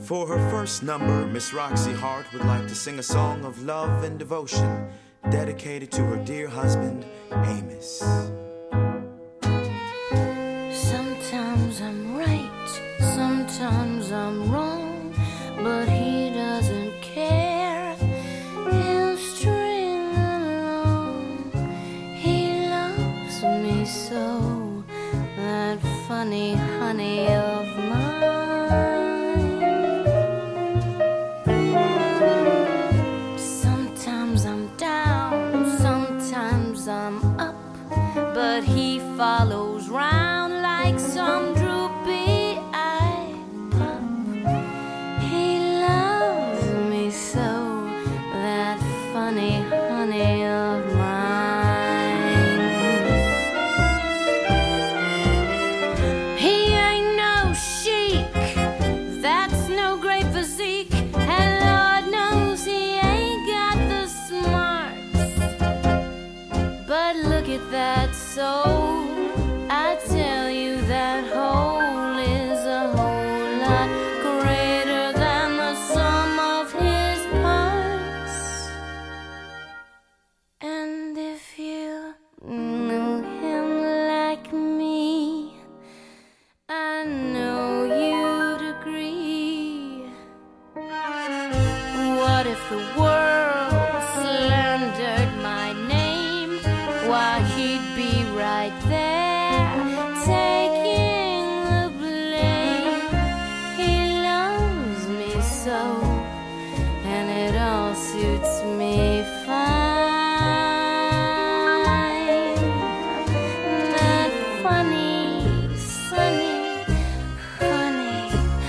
For her first number, Miss Roxy Hart would like to sing a song of love and devotion dedicated to her dear husband, Amos. Sometimes I'm right, sometimes I'm wrong, but he doesn't care. He'll string along. He loves me so, that funny honey of mine. Sometimes I'm down, sometimes I'm up, but he follows round like some droopy-eyed pup. He loves me so, that funny honey of mine. He ain't no chic, that's no great physique, and Lord knows he ain't got the smarts. But look at that soul, I tell you that hole is a whole lot greater than the sum of his parts. And if you knew him like me, I know you'd agree. What if the world slandered my name? Why, he'd be right there, taking the blame. He loves me so, and it all suits me fine. That funny, sunny, honey,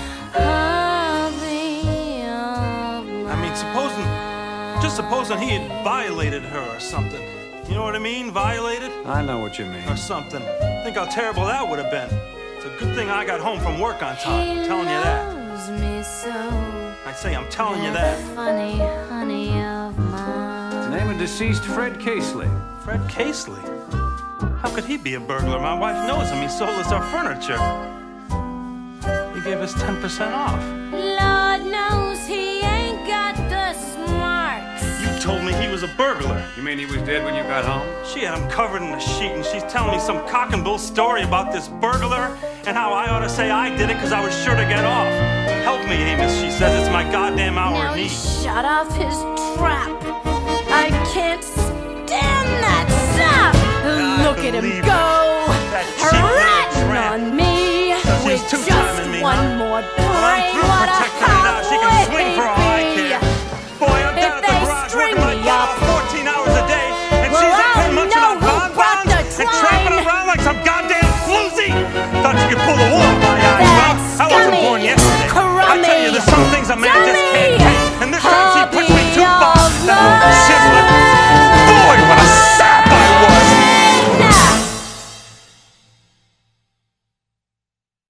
hubby of mine. I mean, just supposing he had violated her or something. You know what I mean? Violated? I know what you mean. Or something. Think how terrible that would have been. It's a good thing I got home from work on time. I'm telling you that. He loves me so. I say I'm telling you that. Funny honey of mine. Name of deceased Fred Casely. Fred Casely? How could he be a burglar? My wife knows him. He sold us our furniture. He gave us 10% off. Lord knows he ain't got the smarts. You told me he was a burglar. You mean he was dead when you got home? She had him covered in a sheet, and she's telling me some cock and bull story about this burglar and how I ought to say I did it because I was sure to get off. Help me, Amos, she says. It's my goddamn hour Now of he need. shut off his trap. I can't stand that sap. Look at him believe go, That cheap little ratting tramp. on me Says with he's just two-timing me, one huh? more Well, I'm brain. through What a protecting her now. She can swing for all